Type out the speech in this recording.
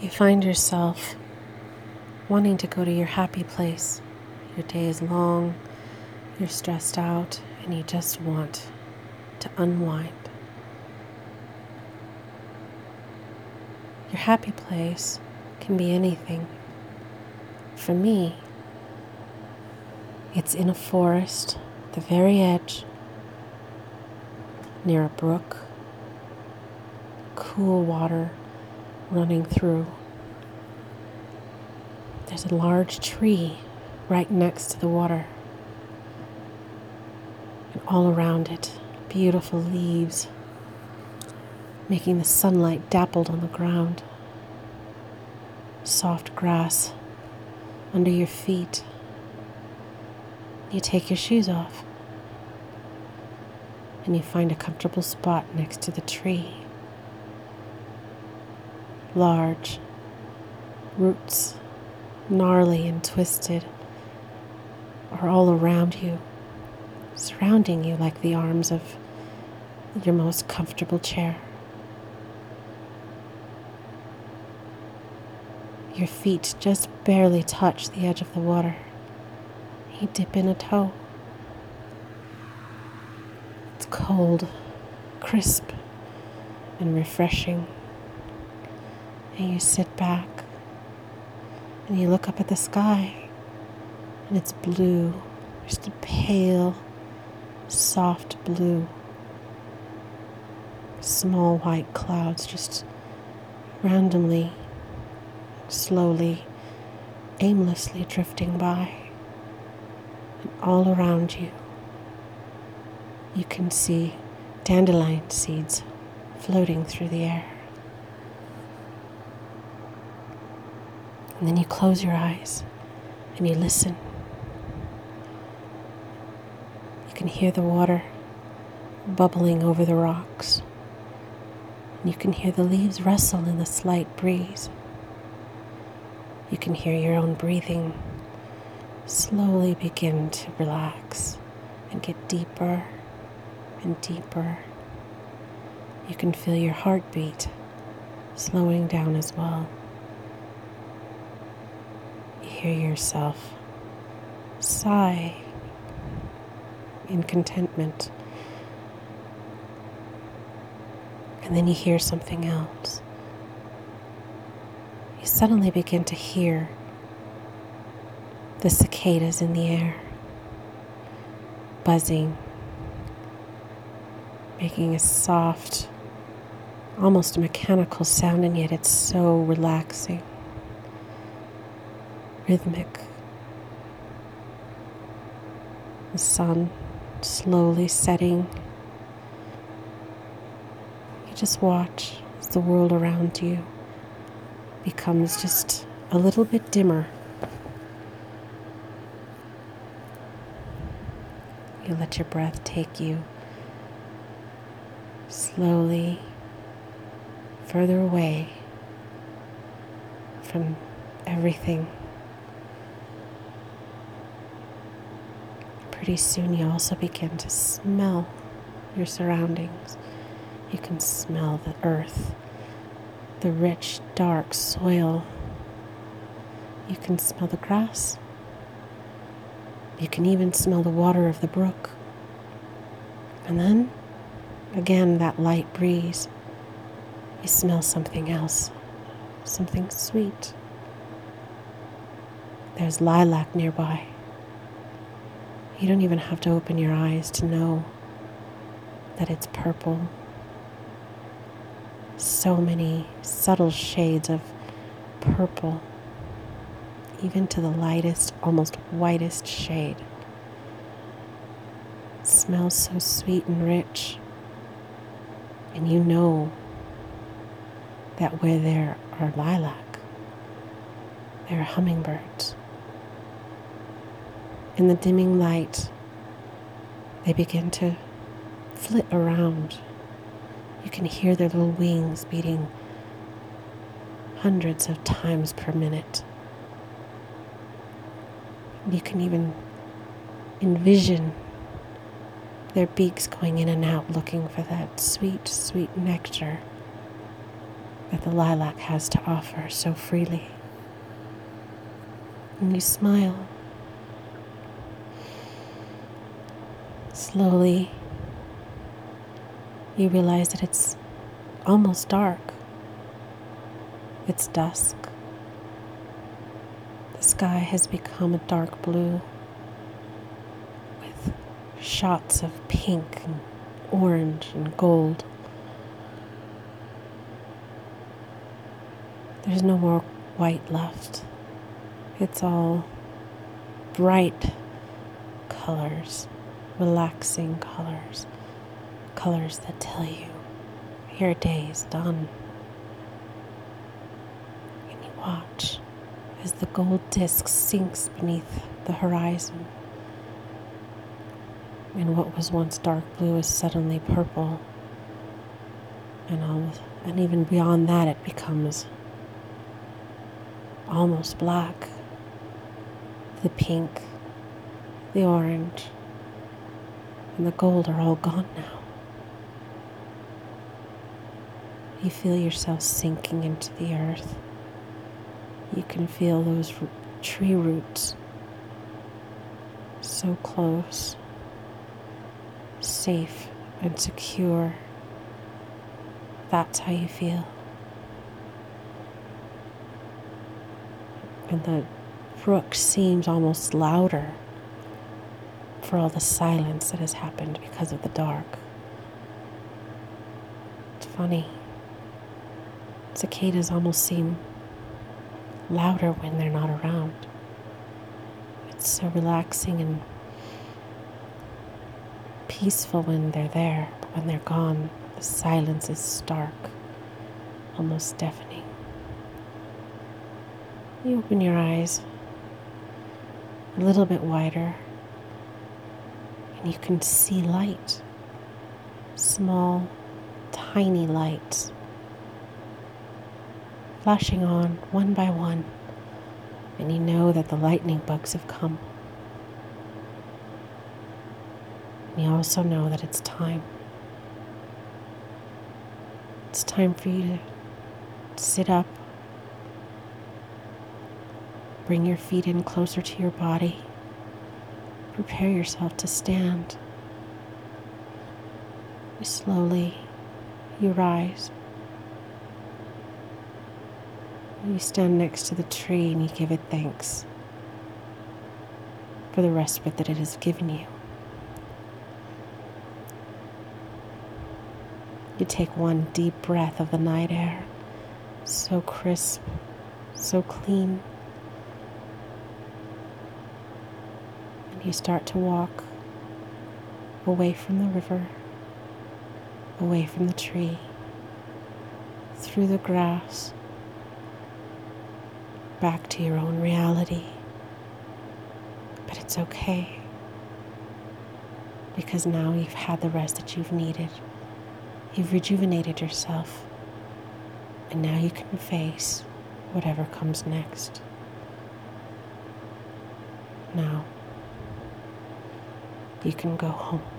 You find yourself wanting to go to your happy place. Your day is long, you're stressed out, and you just want to unwind. Your happy place can be anything. For me, it's in a forest, the very edge, near a brook, cool water running through. There's a large tree right next to the water. And all around it, beautiful leaves, making the sunlight dappled on the ground. Soft grass under your feet. You take your shoes off and you find a comfortable spot next to the tree. Large roots, gnarly and twisted, are all around you, surrounding you like the arms of your most comfortable chair. Your feet just barely touch the edge of the water. You dip in a toe. It's cold, crisp, and refreshing. And you sit back and you look up at the sky, and it's blue, just a pale, soft blue. Small white clouds just randomly, slowly, aimlessly drifting by. And all around you, you can see dandelion seeds floating through the air. And then you close your eyes and you listen. You can hear the water bubbling over the rocks. And you can hear the leaves rustle in the slight breeze. You can hear your own breathing slowly begin to relax and get deeper and deeper. You can feel your heartbeat slowing down as well. You hear yourself sigh in contentment. And then you hear something else. You suddenly begin to hear the cicadas in the air, buzzing, making a soft, almost mechanical sound, and yet it's so relaxing, rhythmic. The sun slowly setting. You just watch as the world around you becomes just a little bit dimmer. You let your breath take you slowly further away from everything. Pretty soon you also begin to smell your surroundings. You can smell the earth, the rich, dark soil. You can smell the grass. You can even smell the water of the brook. And then, again, that light breeze. You smell something else, something sweet. There's lilac nearby. You don't even have to open your eyes to know that it's purple. So many subtle shades of purple, even to the lightest, almost whitest shade. It smells so sweet and rich. And you know that where there are lilac, there are hummingbirds. In the dimming light, they begin to flit around. You can hear their little wings beating hundreds of times per minute. You can even envision their beaks going in and out looking for that sweet, sweet nectar that the lilac has to offer so freely. And you smile. Slowly, you realize that it's almost dark. It's dusk. The sky has become a dark blue with shots of pink and orange and gold. There's no more white left. It's all bright colors, relaxing colors, colors that tell you your day is done. And you watch as the gold disc sinks beneath the horizon. And what was once dark blue is suddenly purple. And even beyond that, it becomes almost black. The pink, the orange, and the gold are all gone now. You feel yourself sinking into the earth. You can feel those tree roots so close, safe and secure. That's how you feel. And the brook seems almost louder for all the silence that has happened because of the dark. It's funny. Cicadas almost seem louder when they're not around. It's so relaxing and peaceful when they're there, but when they're gone, the silence is stark, almost deafening. You open your eyes a little bit wider, and you can see light. Small, tiny lights flashing on one by one, and you know that the lightning bugs have come. And you also know that it's time. It's time for you to sit up, bring your feet in closer to your body, prepare yourself to stand. You rise. You stand next to the tree and you give it thanks for the respite that it has given you. You take one deep breath of the night air, so crisp, so clean. And you start to walk away from the river, away from the tree, through the grass, back to your own reality. But it's okay, because now you've had the rest that you've needed. You've rejuvenated yourself, and now you can face whatever comes next. Now, you can go home.